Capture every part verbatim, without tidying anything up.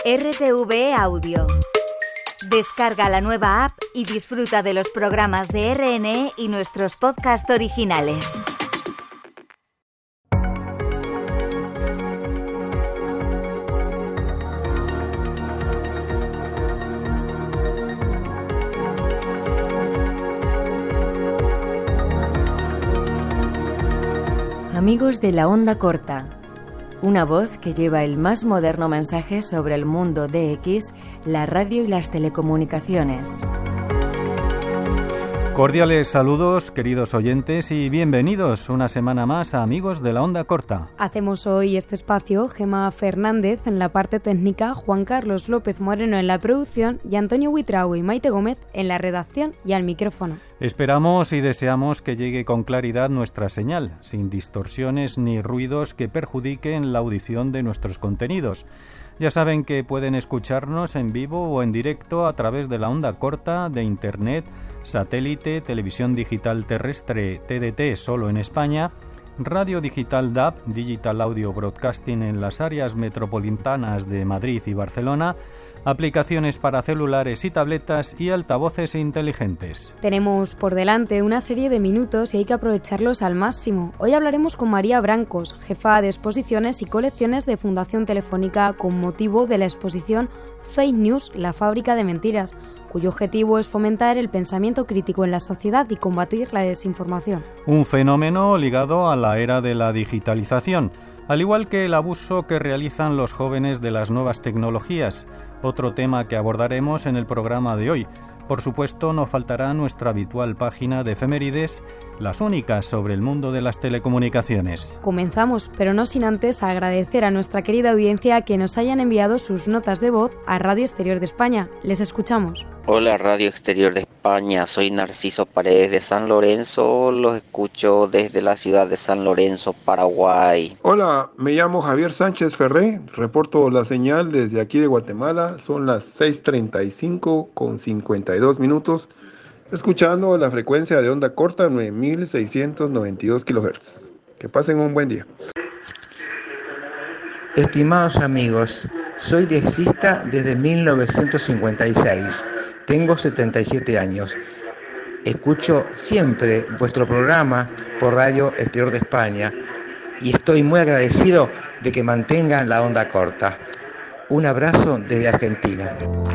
R T V E Audio. Descarga la nueva app y disfruta de los programas de R N E y nuestros podcasts originales. Amigos de la onda corta, una voz que lleva el más moderno mensaje sobre el mundo D X, la radio y las telecomunicaciones. Cordiales saludos, queridos oyentes, y bienvenidos una semana más a Amigos de la onda corta. Hacemos hoy este espacio Gemma Fernández en la parte técnica, Juan Carlos López Moreno en la producción y Antonio Buitrago y Maite Gómez en la redacción y al micrófono. Esperamos y deseamos que llegue con claridad nuestra señal, sin distorsiones ni ruidos que perjudiquen la audición de nuestros contenidos. Ya saben que pueden escucharnos en vivo o en directo a través de la onda corta, de Internet, satélite, televisión digital terrestre T D T solo en España, radio digital D A B, Digital Audio Broadcasting en las áreas metropolitanas de Madrid y Barcelona, aplicaciones para celulares y tabletas y altavoces inteligentes. Tenemos por delante una serie de minutos y hay que aprovecharlos al máximo. Hoy hablaremos con María Brancos, jefa de exposiciones y colecciones de Fundación Telefónica con motivo de la exposición Fake News, la fábrica de mentiras, cuyo objetivo es fomentar el pensamiento crítico en la sociedad y combatir la desinformación. Un fenómeno ligado a la era de la digitalización, al igual que el abuso que realizan los jóvenes de las nuevas tecnologías. Otro tema que abordaremos en el programa de hoy. Por supuesto, no faltará nuestra habitual página de efemérides, las únicas sobre el mundo de las telecomunicaciones. Comenzamos, pero no sin antes agradecer a nuestra querida audiencia que nos hayan enviado sus notas de voz a Radio Exterior de España. Les escuchamos. Hola Radio Exterior de España, soy Narciso Paredes de San Lorenzo, los escucho desde la ciudad de San Lorenzo, Paraguay. Hola, me llamo Javier Sánchez Ferré, reporto la señal desde aquí de Guatemala, son las seis treinta y cinco con cincuenta y dos minutos, escuchando la frecuencia de onda corta nueve mil seiscientos noventa y dos kilohertz. Que pasen un buen día. Estimados amigos, soy diexista desde mil novecientos cincuenta y seis. Tengo setenta y siete años. Escucho siempre vuestro programa por Radio Exterior de España y estoy muy agradecido de que mantengan la onda corta. Un abrazo desde Argentina.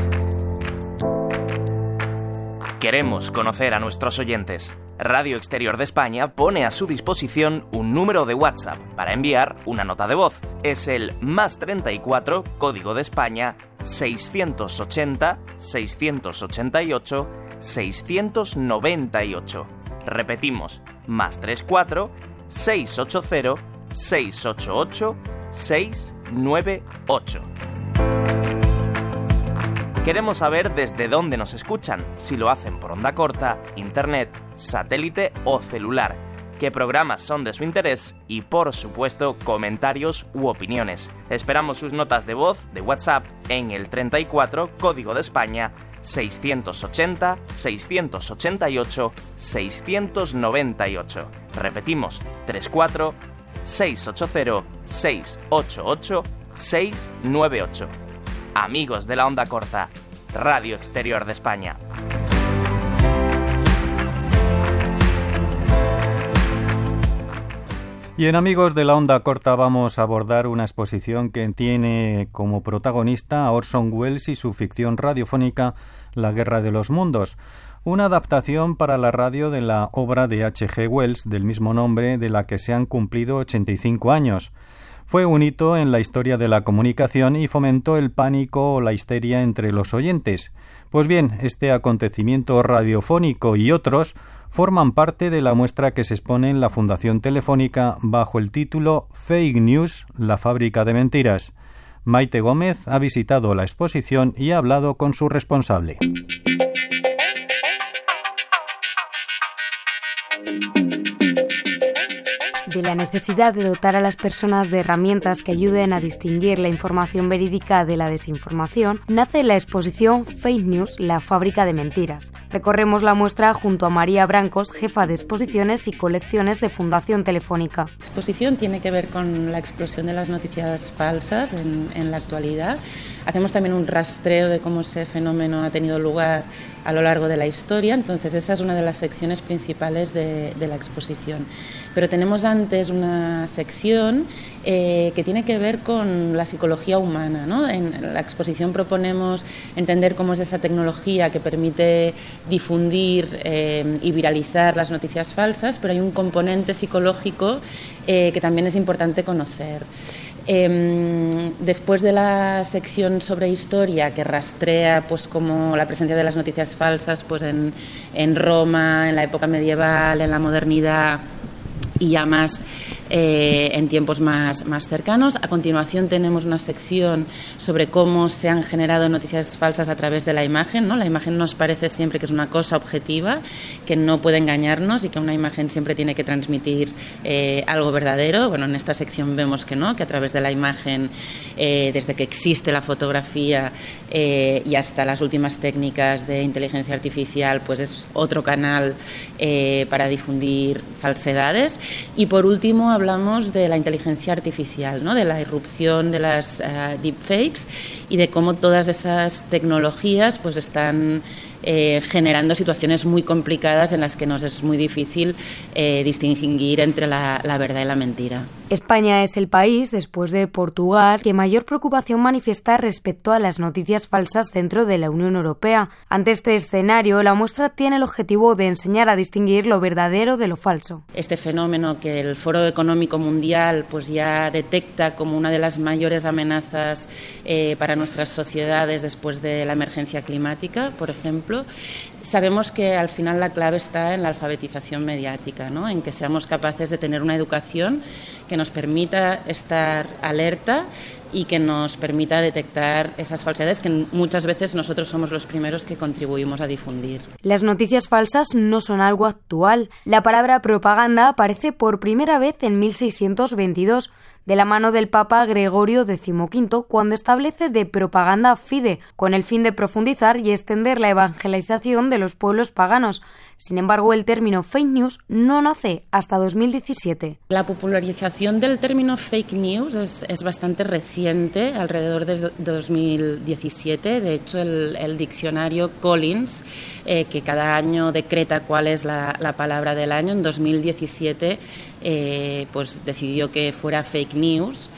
Queremos conocer a nuestros oyentes. Radio Exterior de España pone a su disposición un número de WhatsApp para enviar una nota de voz. Es el más treinta y cuatro, código de España, seiscientos ochenta, seiscientos ochenta y ocho, seiscientos noventa y ocho. Repetimos, más treinta y cuatro, seiscientos ochenta, seiscientos ochenta y ocho, seiscientos noventa y ocho. Queremos saber desde dónde nos escuchan, si lo hacen por onda corta, internet, satélite o celular, qué programas son de su interés y, por supuesto, comentarios u opiniones. Esperamos sus notas de voz de WhatsApp en el treinta y cuatro, código de España, seiscientos ochenta, seiscientos ochenta y ocho, seiscientos noventa y ocho. Repetimos, treinta y cuatro, seiscientos ochenta, seiscientos ochenta y ocho, seiscientos noventa y ocho. Amigos de la onda corta, Radio Exterior de España. Y en Amigos de la onda corta vamos a abordar una exposición que tiene como protagonista a Orson Welles y su ficción radiofónica La Guerra de los Mundos, una adaptación para la radio de la obra de H G Wells del mismo nombre, de la que se han cumplido ochenta y cinco años. Fue un hito en la historia de la comunicación y fomentó el pánico o la histeria entre los oyentes. Pues bien, este acontecimiento radiofónico y otros forman parte de la muestra que se expone en la Fundación Telefónica bajo el título Fake News, la fábrica de mentiras. Maite Gómez ha visitado la exposición y ha hablado con su responsable. De la necesidad de dotar a las personas de herramientas que ayuden a distinguir la información verídica de la desinformación, nace la exposición Fake News, la fábrica de mentiras. Recorremos la muestra junto a María Brancos, jefa de exposiciones y colecciones de Fundación Telefónica. La exposición tiene que ver con la explosión de las noticias falsas en, en la actualidad. hacemos también un rastreo de cómo ese fenómeno ha tenido lugar a lo largo de la historia. Entonces esa es una de las secciones principales de, de la exposición. Pero tenemos antes una sección eh, que tiene que ver con la psicología humana, ¿no? En la exposición proponemos entender cómo es esa tecnología que permite difundir eh, y viralizar las noticias falsas, pero hay un componente psicológico eh, que también es importante conocer. Eh, después de la sección sobre historia, que rastrea pues como la presencia de las noticias falsas pues en, en Roma, en la época medieval, en la modernidad y ya más eh, en tiempos más, más cercanos. A continuación tenemos una sección sobre cómo se han generado noticias falsas a través de la imagen, ¿no? La imagen nos parece siempre que es una cosa objetiva, que no puede engañarnos y que una imagen siempre tiene que transmitir eh, algo verdadero. Bueno, en esta sección vemos que no, que a través de la imagen, eh, desde que existe la fotografía eh, y hasta las últimas técnicas de inteligencia artificial, pues es otro canal eh, para difundir falsedades. Y por último hablamos de la inteligencia artificial, ¿no? De la irrupción de las uh, deepfakes y de cómo todas esas tecnologías pues están eh, generando situaciones muy complicadas en las que nos es muy difícil eh, distinguir entre la, la verdad y la mentira. España es el país, después de Portugal, que mayor preocupación manifiesta respecto a las noticias falsas dentro de la Unión Europea. Ante este escenario, la muestra tiene el objetivo de enseñar a distinguir lo verdadero de lo falso. Este fenómeno que el Foro Económico Mundial pues ya detecta como una de las mayores amenazas eh, para nuestras sociedades después de la emergencia climática, por ejemplo, sabemos que al final la clave está en la alfabetización mediática, ¿no? En que seamos capaces de tener una educación que nos permita estar alerta y que nos permita detectar esas falsedades que muchas veces nosotros somos los primeros que contribuimos a difundir. Las noticias falsas no son algo actual. La palabra propaganda aparece por primera vez en mil seiscientos veintidós, de la mano del Papa Gregorio decimoquinto, cuando establece de propaganda fide, con el fin de profundizar y extender la evangelización de los pueblos paganos. Sin embargo, el término fake news no nace hasta dos mil diecisiete. La popularización del término fake news es, es bastante reciente, alrededor de dos mil diecisiete. De hecho, el, el diccionario Collins, eh, que cada año decreta cuál es la, la palabra del año, en dos mil diecisiete eh, pues decidió que fuera fake news.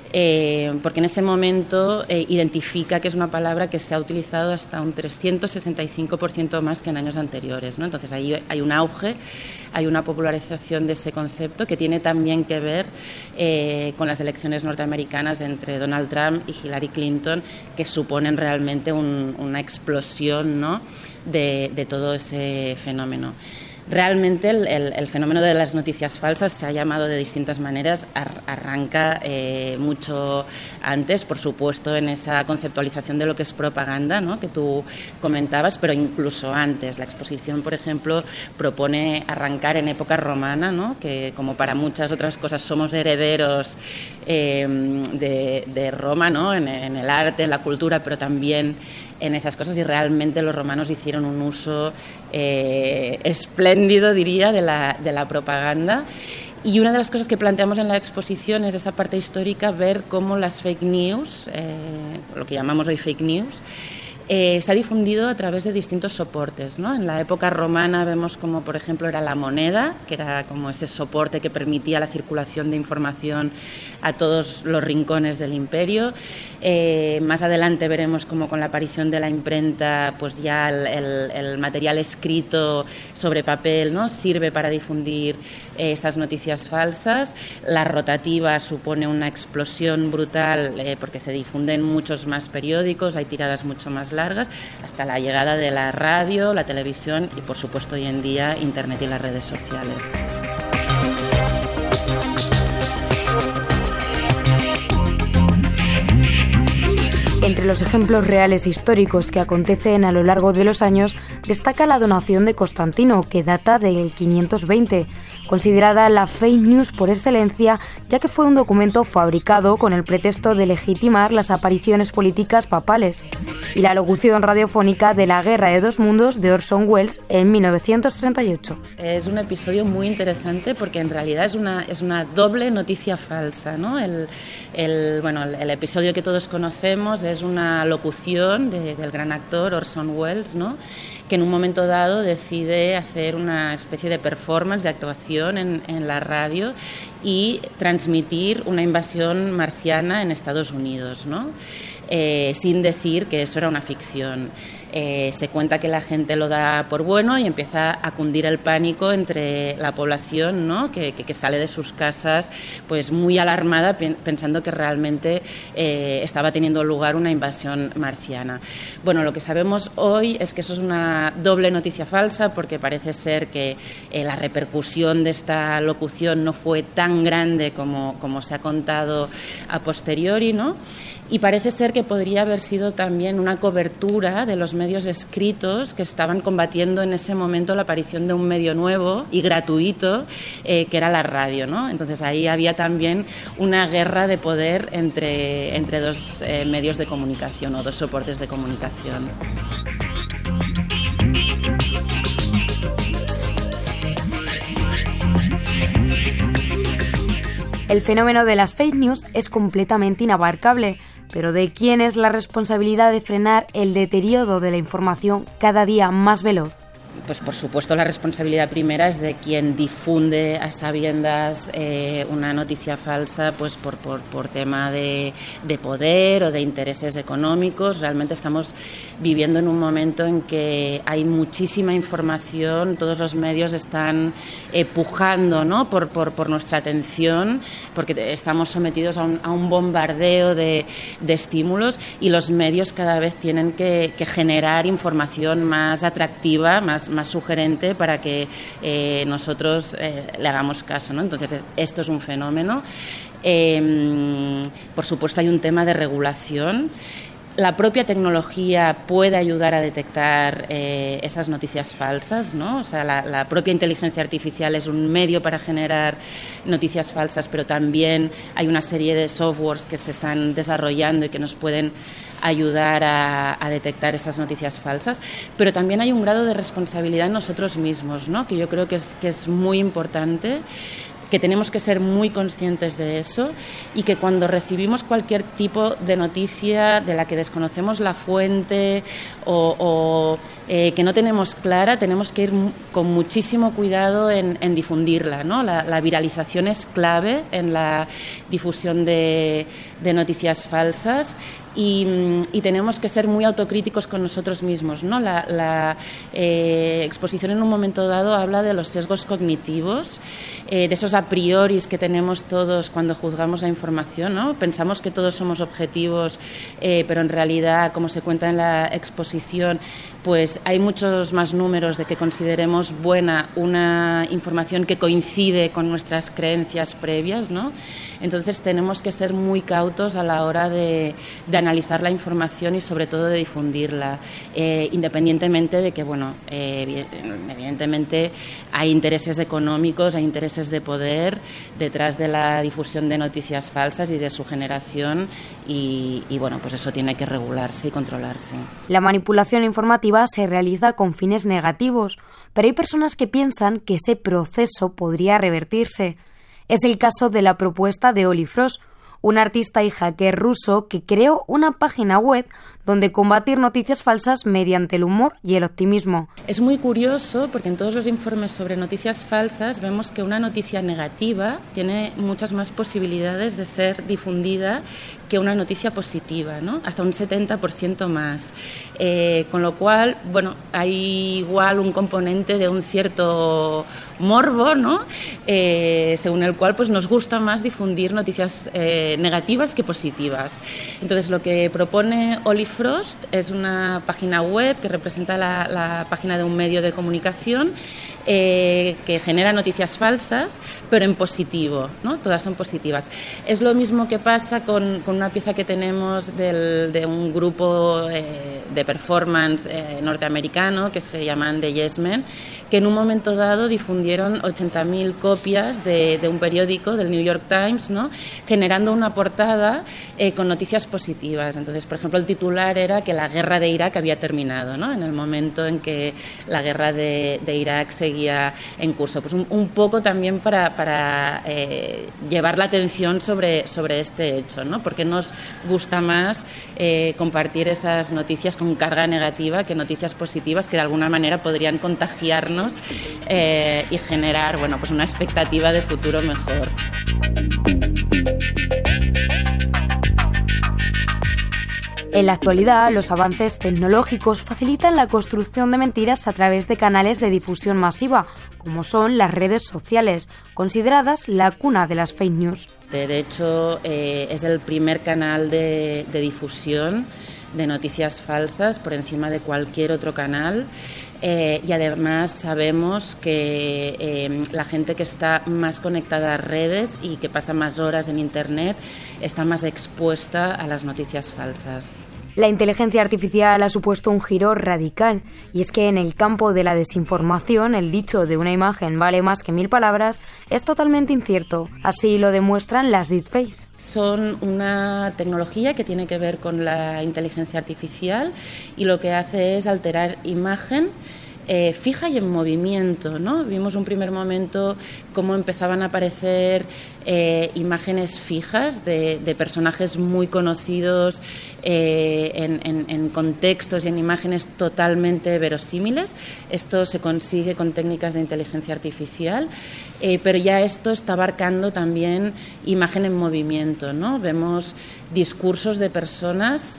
Eh, porque en ese momento eh, identifica que es una palabra que se ha utilizado hasta un trescientos sesenta y cinco por ciento más que en años anteriores, ¿no? Entonces ahí hay un auge, hay una popularización de ese concepto que tiene también que ver eh, con las elecciones norteamericanas entre Donald Trump y Hillary Clinton, que suponen realmente un, una explosión, ¿no? de, de todo ese fenómeno. Realmente el, el, el fenómeno de las noticias falsas se ha llamado de distintas maneras, ar, arranca eh, mucho antes, por supuesto, en esa conceptualización de lo que es propaganda, ¿no? Que tú comentabas, pero incluso antes. La exposición, por ejemplo, propone arrancar en época romana, ¿no? Que como para muchas otras cosas somos herederos eh, de, de Roma, ¿no? En, en el arte, en la cultura, pero también en esas cosas, y realmente los romanos hicieron un uso eh, espléndido, diría, de la, de la propaganda. Y una de las cosas que planteamos en la exposición es esa parte histórica, ver cómo las fake news, eh, lo que llamamos hoy fake news, eh, se ha difundido a través de distintos soportes, ¿no? En la época romana vemos como, por ejemplo, era la moneda, que era como ese soporte que permitía la circulación de información a todos los rincones del imperio. Eh, más adelante veremos como con la aparición de la imprenta, pues ya el, el, el material escrito sobre papel, ¿no? Sirve para difundir eh, esas noticias falsas. La rotativa supone una explosión brutal eh, porque se difunden muchos más periódicos, hay tiradas mucho más largas, hasta la llegada de la radio, la televisión y, por supuesto, hoy en día Internet y las redes sociales. Entre los ejemplos reales e históricos que acontecen a lo largo de los años, destaca la donación de Constantino, que data del quinientos veinte, considerada la fake news por excelencia, ya que fue un documento fabricado con el pretexto de legitimar las apariciones políticas papales. y la locución radiofónica de La Guerra de dos Mundos de Orson Welles en mil novecientos treinta y ocho. Es un episodio muy interesante porque en realidad es una, es una doble noticia falsa, ¿no? El, el, bueno, el, el episodio que todos conocemos es una locución de, del gran actor Orson Welles, ¿no?, que en un momento dado decide hacer una especie de performance, de actuación en, en la radio y transmitir una invasión marciana en Estados Unidos, ¿no? Eh, sin decir que eso era una ficción. Eh, se cuenta que la gente lo da por bueno y empieza a cundir el pánico entre la población, ¿no?, que, que, que sale de sus casas pues muy alarmada pensando que realmente eh, estaba teniendo lugar una invasión marciana. Bueno, lo que sabemos hoy es que eso es una doble noticia falsa porque parece ser que eh, la repercusión de esta locución no fue tan grande como, como se ha contado a posteriori, ¿no? Y parece ser que podría haber sido también una cobertura de los medios escritos que estaban combatiendo en ese momento la aparición de un medio nuevo y gratuito, eh, que era la radio, ¿no? Entonces ahí había también una guerra de poder entre, entre dos eh, medios de comunicación o dos soportes de comunicación. El fenómeno de las fake news es completamente inabarcable, pero ¿de quién es la responsabilidad de frenar el deterioro de la información cada día más veloz? Pues por supuesto la responsabilidad primera es de quien difunde a sabiendas eh, una noticia falsa pues por, por, por tema de, de poder o de intereses económicos. Realmente estamos viviendo en un momento en que hay muchísima información, todos los medios están eh, pujando, ¿no?, por, por, por nuestra atención, porque estamos sometidos a un, a un bombardeo de, de estímulos y los medios cada vez tienen que, que generar información más atractiva, más más sugerente para que eh, nosotros eh, le hagamos caso, ¿no? Entonces, esto es un fenómeno. Eh, por supuesto, hay un tema de regulación. La propia tecnología puede ayudar a detectar eh, esas noticias falsas, ¿no? O sea, la, la propia inteligencia artificial es un medio para generar noticias falsas, pero también hay una serie de softwares que se están desarrollando y que nos pueden ayudar a, a detectar esas noticias falsas, pero también hay un grado de responsabilidad en nosotros mismos, ¿no?, que yo creo que es, que es muy importante, que tenemos que ser muy conscientes de eso y que cuando recibimos cualquier tipo de noticia de la que desconocemos la fuente o, o eh, que no tenemos clara, tenemos que ir con muchísimo cuidado en, en difundirla, ¿no? La, la viralización es clave en la difusión de, de noticias falsas. Y, y tenemos que ser muy autocríticos con nosotros mismos, ¿no? La, la eh, exposición en un momento dado habla de los sesgos cognitivos, eh, de esos a prioris que tenemos todos cuando juzgamos la información, ¿no? Pensamos que todos somos objetivos, eh, pero en realidad, como se cuenta en la exposición, pues hay muchos más números de que consideremos buena una información que coincide con nuestras creencias previas, ¿no? Entonces tenemos que ser muy cautos a la hora de, de analizar la información y sobre todo de difundirla, eh, independientemente de que, bueno, eh, evidentemente hay intereses económicos, hay intereses de poder detrás de la difusión de noticias falsas y de su generación y, y bueno, pues eso tiene que regularse y controlarse. La manipulación informativa se realiza con fines negativos, pero hay personas que piensan que ese proceso podría revertirse. Es el caso de la propuesta de Oli Frost, un artista y hacker ruso que creó una página web donde combatir noticias falsas mediante el humor y el optimismo. Es muy curioso porque en todos los informes sobre noticias falsas vemos que una noticia negativa tiene muchas más posibilidades de ser difundida que una noticia positiva, ¿no? Hasta un setenta por ciento más. Eh, con lo cual, bueno, hay igual un componente de un cierto morbo, ¿no? Eh, según el cual pues nos gusta más difundir noticias eh, negativas que positivas. Entonces, lo que propone Oli Frost es una página web que representa la, la página de un medio de comunicación eh, que genera noticias falsas, pero en positivo, ¿no? Todas son positivas. Es lo mismo que pasa con, con una pieza que tenemos del, de un grupo eh, de performance eh, norteamericano que se llaman The Yes Men, que en un momento dado difundieron ochenta mil copias de, de un periódico, del New York Times, ¿no? Generando una portada eh, con noticias positivas. Entonces, por ejemplo, el titular era que la guerra de Irak había terminado, ¿no? En el momento en que la guerra de, de Irak seguía en curso. Pues un, un poco también para, para eh, llevar la atención sobre, sobre este hecho, ¿no? Porque nos gusta más eh, compartir esas noticias con carga negativa que noticias positivas que de alguna manera podrían contagiarnos eh, y generar, bueno, pues una expectativa de futuro mejor. En la actualidad, los avances tecnológicos facilitan la construcción de mentiras a través de canales de difusión masiva, como son las redes sociales, consideradas la cuna de las fake news. De hecho, eh, es el primer canal de, de difusión de noticias falsas por encima de cualquier otro canal. Eh, y además sabemos que eh, la gente que está más conectada a redes y que pasa más horas en Internet está más expuesta a las noticias falsas. La inteligencia artificial ha supuesto un giro radical, y es que en el campo de la desinformación el dicho de una imagen vale más que mil palabras es totalmente incierto. Así lo demuestran las deepfakes. Son una tecnología que tiene que ver con la inteligencia artificial y lo que hace es alterar imagen eh, fija y en movimiento, ¿no? Vimos un primer momento cómo empezaban a aparecer eh, imágenes fijas de, de personajes muy conocidos eh, en, en, en contextos y en imágenes totalmente verosímiles. Esto se consigue con técnicas de inteligencia artificial. Eh, pero ya esto está abarcando también imagen en movimiento, ¿no? Vemos discursos de personas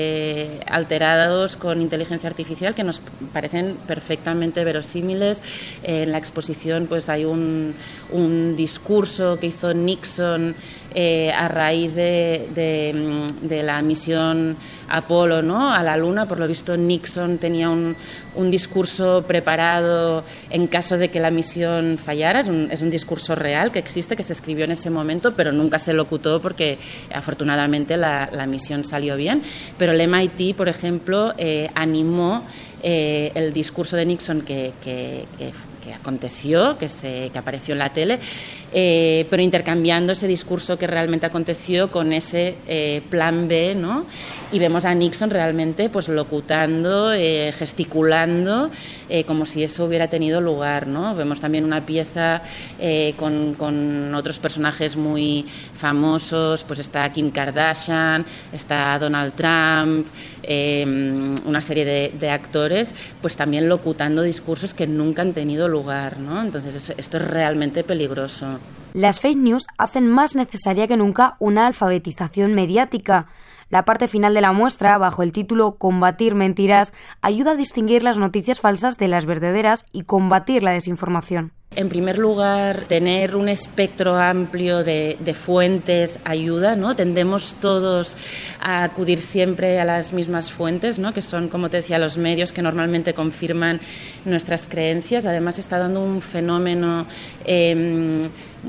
eh, alterados con inteligencia artificial que nos parecen perfectamente verosímiles. Eh, en la exposición pues hay un, un discurso que hizo Nixon eh, a raíz de, de, de la misión Apolo, ¿no?, a la Luna. Por lo visto Nixon tenía un, un discurso preparado en caso de que la misión fallara. Es un, es un discurso real que existe, que se escribió en ese momento, pero nunca se locutó porque afortunadamente la, la misión salió bien. Pero el M I T, por ejemplo, eh, animó eh, el discurso de Nixon que, que, que, que aconteció, que, se, que apareció en la tele, Eh, pero intercambiando ese discurso que realmente aconteció con ese eh, plan B, ¿no? Y vemos a Nixon realmente pues locutando, eh, gesticulando, eh, como si eso hubiera tenido lugar, ¿no? Vemos también una pieza eh, con, con otros personajes muy famosos, pues está Kim Kardashian, está Donald Trump, eh, una serie de, de actores, pues también locutando discursos que nunca han tenido lugar, ¿no? Entonces esto es realmente peligroso. Las fake news hacen más necesaria que nunca una alfabetización mediática. La parte final de la muestra, bajo el título Combatir mentiras, ayuda a distinguir las noticias falsas de las verdaderas y combatir la desinformación. En primer lugar, tener un espectro amplio de, de fuentes ayuda, ¿no? Tendemos todos a acudir siempre a las mismas fuentes, ¿no?, que son, como te decía, los medios que normalmente confirman nuestras creencias. Además, está dando un fenómeno eh,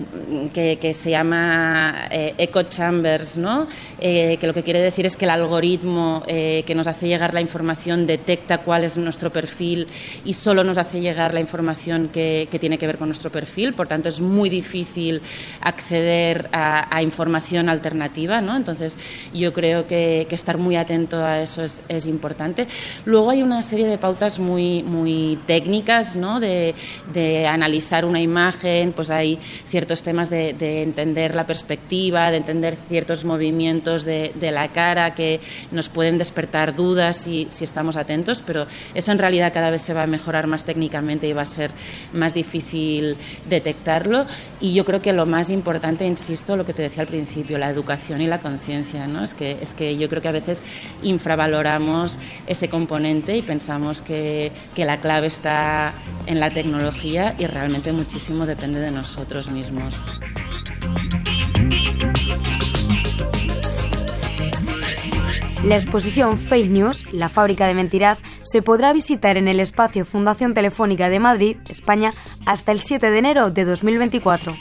que, que se llama eh, echo chambers, ¿no? Eh, que lo que quiere decir es que el algoritmo eh, que nos hace llegar la información detecta cuál es nuestro perfil y solo nos hace llegar la información que, que tiene que ver con nuestro perfil. Por tanto, es muy difícil acceder a, a información alternativa, ¿no? Entonces, yo creo que, que estar muy atento a eso es, es importante. Luego hay una serie de pautas muy, muy técnicas, ¿no?, de, de analizar una imagen. Pues hay ciertos temas de, de entender la perspectiva, de entender ciertos movimientos de, de la cara que nos pueden despertar dudas si, si estamos atentos, pero eso en realidad cada vez se va a mejorar más técnicamente y va a ser más difícil detectarlo. Y yo creo que lo más importante, insisto, lo que te decía al principio, la educación y la conciencia, ¿no? Es que, es que yo creo que a veces infravaloramos ese componente y pensamos que, que la clave está en la tecnología y realmente muchísimo depende de nosotros mismos. La exposición Fake News, la fábrica de mentiras, se podrá visitar en el espacio Fundación Telefónica de Madrid, España, hasta el siete de enero de dos mil veinticuatro.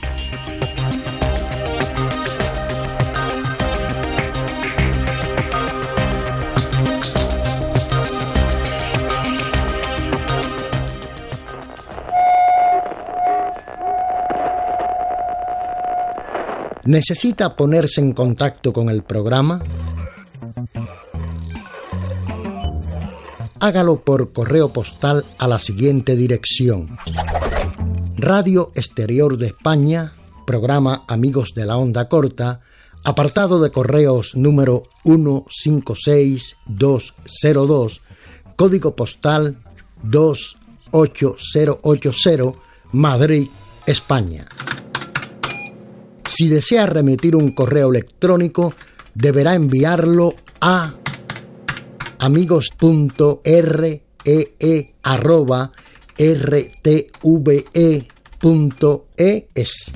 ¿Necesita ponerse en contacto con el programa? Hágalo por correo postal a la siguiente dirección: Radio Exterior de España, programa Amigos de la Onda Corta, apartado de correos número uno cinco seis dos cero dos, código postal dos ocho cero ocho cero, Madrid, España. Si desea remitir un correo electrónico, deberá enviarlo a amigos.ree arroba rtve punto es.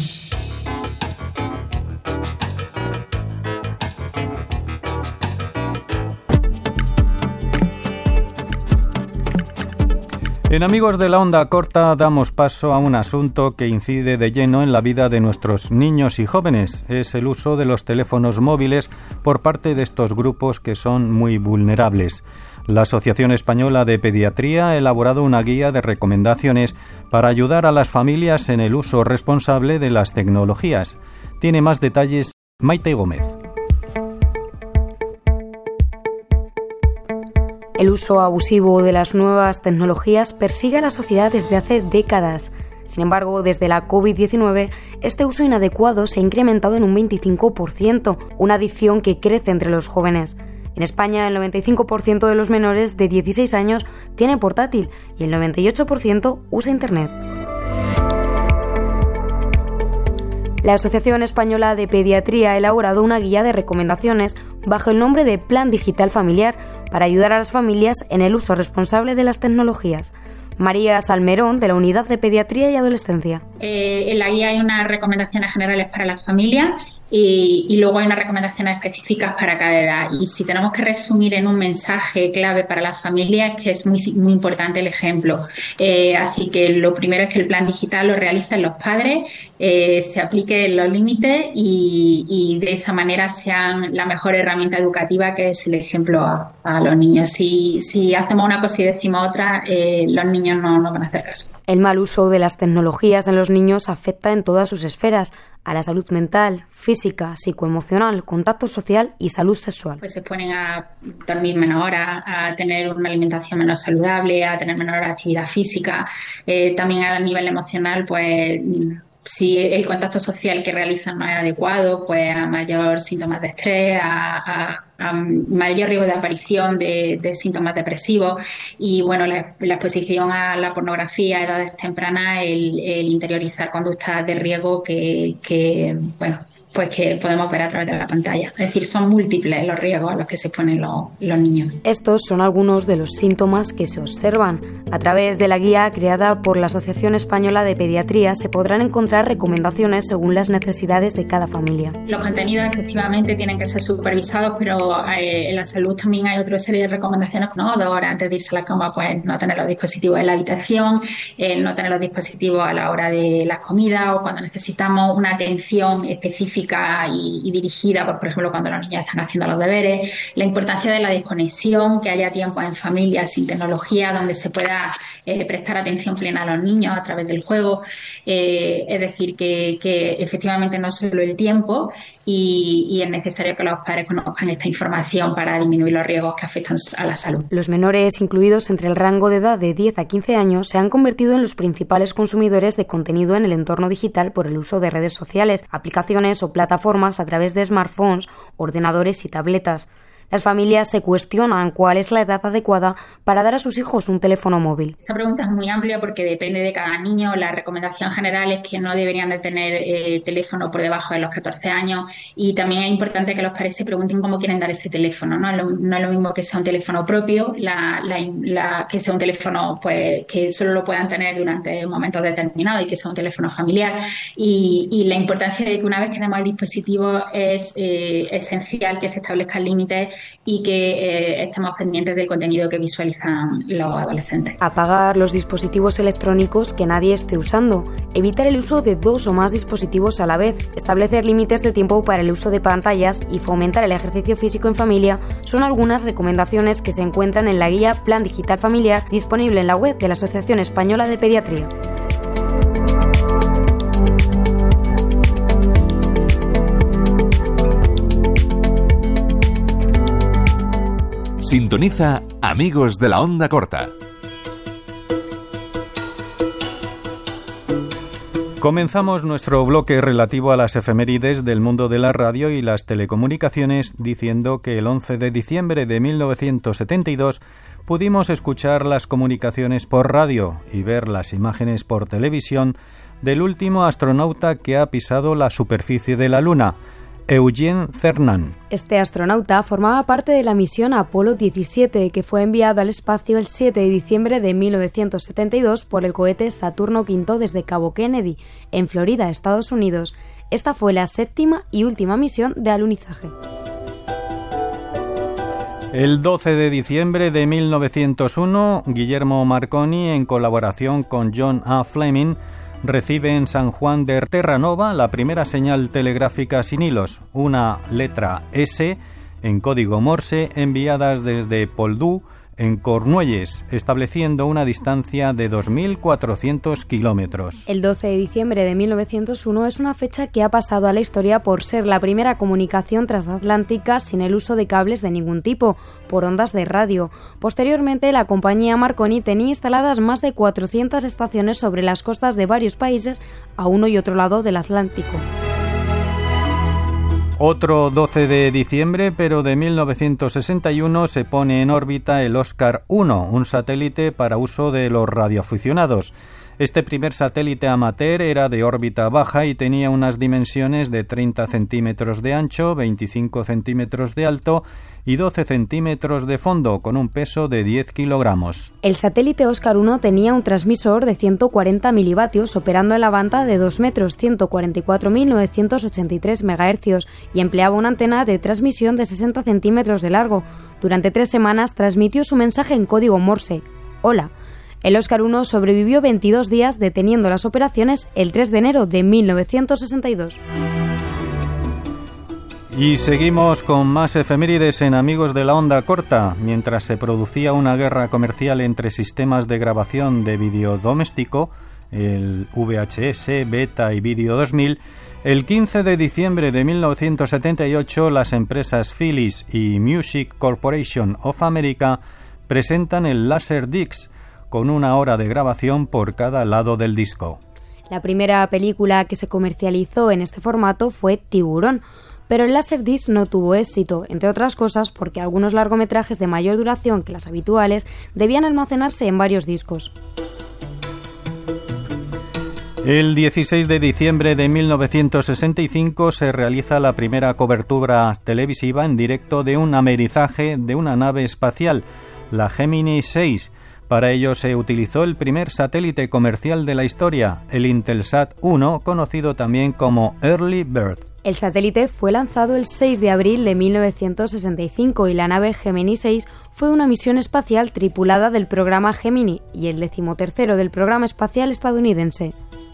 En Amigos de la Onda Corta damos paso a un asunto que incide de lleno en la vida de nuestros niños y jóvenes. Es el uso de los teléfonos móviles por parte de estos grupos que son muy vulnerables. La Asociación Española de Pediatría ha elaborado una guía de recomendaciones para ayudar a las familias en el uso responsable de las tecnologías. Tiene más detalles Maite Gómez. El uso abusivo de las nuevas tecnologías persigue a la sociedad desde hace décadas. Sin embargo, desde la covid diecinueve, este uso inadecuado se ha incrementado en un veinticinco por ciento, una adicción que crece entre los jóvenes. En España, el noventa y cinco por ciento de los menores de dieciséis años tiene portátil y el noventa y ocho por ciento usa Internet. La Asociación Española de Pediatría ha elaborado una guía de recomendaciones bajo el nombre de Plan Digital Familiar para ayudar a las familias en el uso responsable de las tecnologías. María Salmerón, de la Unidad de Pediatría y Adolescencia. Eh, en la guía hay unas recomendaciones generales para las familias y, y luego hay unas recomendaciones específicas para cada edad. Y si tenemos que resumir en un mensaje clave para las familias, que es muy, muy importante el ejemplo. Eh, así que lo primero es que el plan digital lo realicen los padres, eh, se apliquen los límites y, y de esa manera sean la mejor herramienta educativa, que es el ejemplo a, a los niños. Si, si hacemos una cosa y decimos otra, eh, los niños no, no van a hacer caso. El mal uso de las tecnologías en los niños afecta en todas sus esferas, a la salud mental, física, psicoemocional, contacto social y salud sexual. Pues se ponen a dormir menos horas, a tener una alimentación menos saludable, a tener menor actividad física. Eh, también a nivel emocional, pues si el contacto social que realizan no es adecuado, pues a mayor síntomas de estrés, a, a, a mayor riesgo de aparición de, de síntomas depresivos y bueno, la, la exposición a la pornografía a edades tempranas, el, el interiorizar conductas de riesgo que, que bueno, pues que podemos ver a través de la pantalla. Es decir, son múltiples los riesgos a los que se exponen los, los niños. Estos son algunos de los síntomas que se observan. A través de la guía creada por la Asociación Española de Pediatría se podrán encontrar recomendaciones según las necesidades de cada familia. Los contenidos efectivamente tienen que ser supervisados, pero eh, en la salud también hay otra serie de recomendaciones, como dos horas antes de irse a la cama, pues no tener los dispositivos en la habitación, eh, no tener los dispositivos a la hora de las comidas o cuando necesitamos una atención específica Y, y dirigida, pues, por ejemplo, cuando los niños están haciendo los deberes, la importancia de la desconexión, que haya tiempo en familia sin tecnología donde se pueda eh, prestar atención plena a los niños a través del juego, eh, es decir, que, que efectivamente no solo el tiempo y, y es necesario que los padres conozcan esta información para disminuir los riesgos que afectan a la salud. Los menores incluidos entre el rango de edad de diez a quince años se han convertido en los principales consumidores de contenido en el entorno digital por el uso de redes sociales, aplicaciones o plataformas a través de smartphones, ordenadores y tabletas. Las familias se cuestionan cuál es la edad adecuada para dar a sus hijos un teléfono móvil. Esta pregunta es muy amplia porque depende de cada niño. La recomendación general es que no deberían de tener eh, teléfono por debajo de los catorce años y también es importante que los padres se pregunten cómo quieren dar ese teléfono. No es lo, no es lo mismo que sea un teléfono propio, la, la, la, que sea un teléfono pues que solo lo puedan tener durante momentos determinados y que sea un teléfono familiar. Y, y la importancia de que una vez que demos el dispositivo es eh, esencial que se establezcan límites y que eh, estemos pendientes del contenido que visualizan los adolescentes. Apagar los dispositivos electrónicos que nadie esté usando, evitar el uso de dos o más dispositivos a la vez, establecer límites de tiempo para el uso de pantallas y fomentar el ejercicio físico en familia son algunas recomendaciones que se encuentran en la guía Plan Digital Familiar disponible en la web de la Asociación Española de Pediatría. Sintoniza Amigos de la Onda Corta. Comenzamos nuestro bloque relativo a las efemérides del mundo de la radio y las telecomunicaciones diciendo que el once de diciembre de mil novecientos setenta y dos pudimos escuchar las comunicaciones por radio y ver las imágenes por televisión del último astronauta que ha pisado la superficie de la Luna, Eugene Cernan. Este astronauta formaba parte de la misión Apolo diecisiete, que fue enviado al espacio el siete de diciembre de mil novecientos setenta y dos por el cohete Saturno quinto desde Cabo Kennedy, en Florida, Estados Unidos. Esta fue la séptima y última misión de alunizaje. El doce de diciembre de mil novecientos uno, Guillermo Marconi, en colaboración con John A. Fleming, recibe en San Juan de Terranova la primera señal telegráfica sin hilos, una letra S en código Morse enviadas desde Poldhu en Cornualles, estableciendo una distancia de dos mil cuatrocientos kilómetros. El doce de diciembre de mil novecientos uno es una fecha que ha pasado a la historia por ser la primera comunicación transatlántica sin el uso de cables de ningún tipo, por ondas de radio. Posteriormente, la compañía Marconi tenía instaladas más de cuatrocientas estaciones sobre las costas de varios países a uno y otro lado del Atlántico. Otro doce de diciembre, pero de mil novecientos sesenta y uno, se pone en órbita el Oscar uno, un satélite para uso de los radioaficionados. Este primer satélite amateur era de órbita baja y tenía unas dimensiones de treinta centímetros de ancho, veinticinco centímetros de alto y doce centímetros de fondo, con un peso de diez kilogramos. El satélite Oscar uno tenía un transmisor de ciento cuarenta milivatios operando en la banda de dos metros, ciento cuarenta y cuatro mil novecientos ochenta y tres megahercios, y empleaba una antena de transmisión de sesenta centímetros de largo. Durante tres semanas transmitió su mensaje en código Morse. Hola. El Oscar uno sobrevivió veintidós días, deteniendo las operaciones el tres de enero de mil novecientos sesenta y dos. Y seguimos con más efemérides en Amigos de la Onda Corta. Mientras se producía una guerra comercial entre sistemas de grabación de vídeo doméstico, el V H S, Beta y Video dos mil, el quince de diciembre de mil novecientos setenta y ocho las empresas Philips y Music Corporation of America presentan el Laserdisc, con una hora de grabación por cada lado del disco. La primera película que se comercializó en este formato fue Tiburón, pero el Laserdisc no tuvo éxito, entre otras cosas porque algunos largometrajes de mayor duración que las habituales debían almacenarse en varios discos. El dieciséis de diciembre de mil novecientos sesenta y cinco se realiza la primera cobertura televisiva en directo de un amerizaje de una nave espacial, la Gemini seis. Para ello se utilizó el primer satélite comercial de la historia, el Intelsat uno, conocido también como Early Bird. El satélite fue lanzado el seis de abril de mil novecientos sesenta y cinco y la nave Gemini seis fue una misión espacial tripulada del programa Gemini y el decimotercero del programa espacial estadounidense.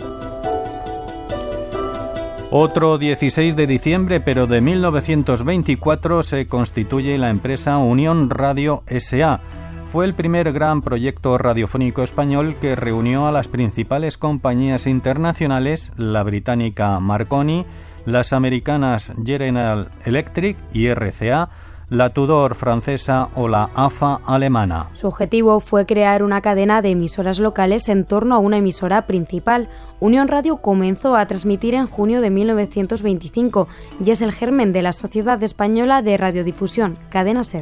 Otro dieciséis de diciembre, pero de mil novecientos veinticuatro, se constituye la empresa Unión Radio S A Fue el primer gran proyecto radiofónico español que reunió a las principales compañías internacionales, la británica Marconi, las americanas General Electric y R C A, la Tudor francesa o la A F A alemana. Su objetivo fue crear una cadena de emisoras locales en torno a una emisora principal. Unión Radio comenzó a transmitir en junio de mil novecientos veinticinco y es el germen de la Sociedad Española de Radiodifusión, Cadena SER.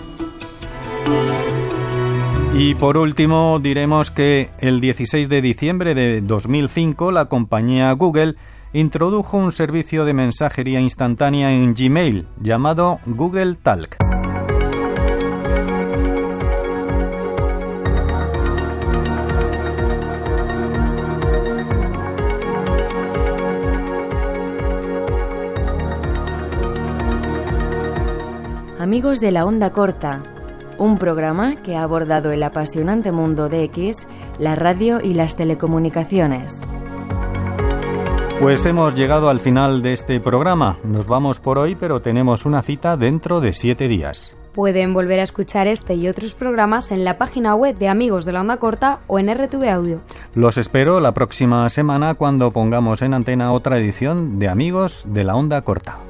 Y por último diremos que el dieciséis de diciembre de dos mil cinco la compañía Google introdujo un servicio de mensajería instantánea en Gmail llamado Google Talk. Amigos de la Onda Corta, un programa que ha abordado el apasionante mundo de X, la radio y las telecomunicaciones. Pues hemos llegado al final de este programa. Nos vamos por hoy, pero tenemos una cita dentro de siete días. Pueden volver a escuchar este y otros programas en la página web de Amigos de la Onda Corta o en R T V Audio. Los espero la próxima semana cuando pongamos en antena otra edición de Amigos de la Onda Corta.